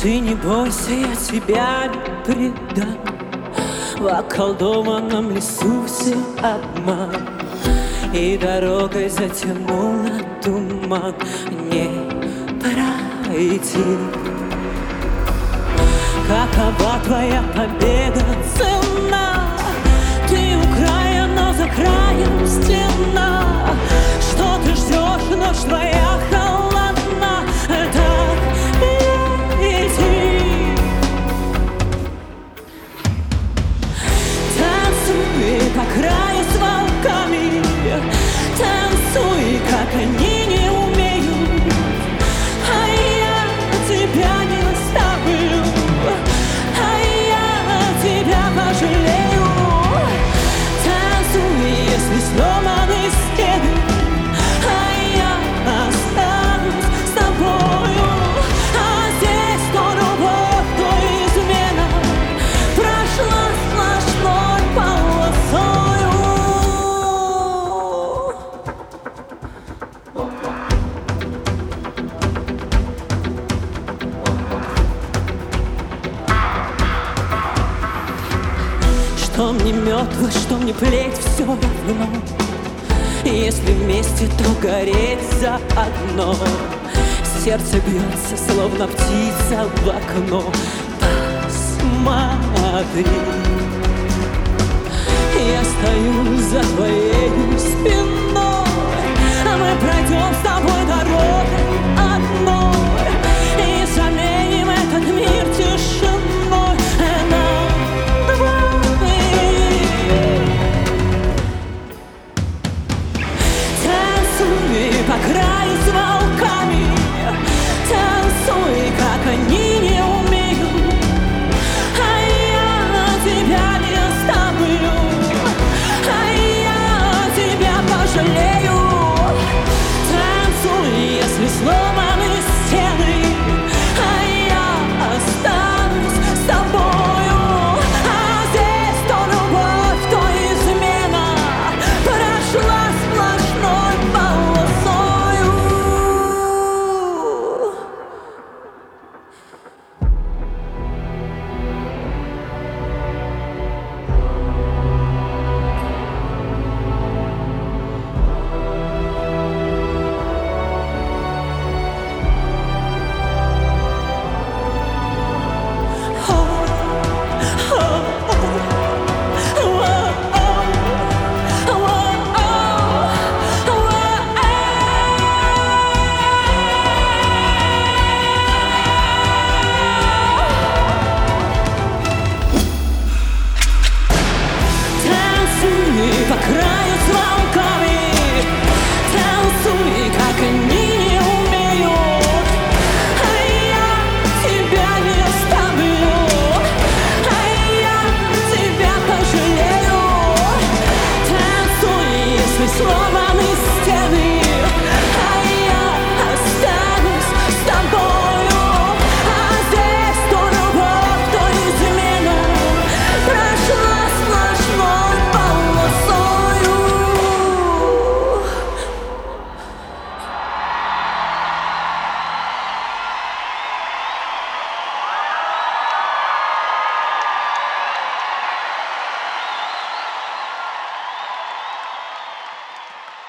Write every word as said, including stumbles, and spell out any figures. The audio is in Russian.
Ты не бойся, я тебя не предам. В околдованном лесу все обман, и дорогой затянула туман. Мне пора идти. Какова твоя победа, цена? Ты у края, но за краем стена. Что ты ждешь, ночь твоя холодна. Так иди. Танцуй по краю с волками, танцуй, как они не умеют. А я тебя не оставлю, а я тебя пожалею. Танцуй, если сломаны стены, а я останусь с тобою. А здесь то любовь, то измена прошла сплошной полосою. Что мне мед, во что мне плеть, все равно. Если вместе, то гореть заодно. Сердце бьется, словно птица в окно. Посмотри, я стою за твоей спиной, а мы пройдем с тобой дорогой одной и заменим этот мир тишиной. Танцуй по краю с волками, танцуй, как они не умеют. А я тебя не оставлю, а я тебя пожалею. Танцуй, если сломаны стены, а я останусь с тобою. А здесь то любовь, то измена прошла сплошной полосою. Танцуй по краю с волками, танцуй, как они не умеют. А я тебя не оставлю, а я тебя пожалею. Танцуй, если слово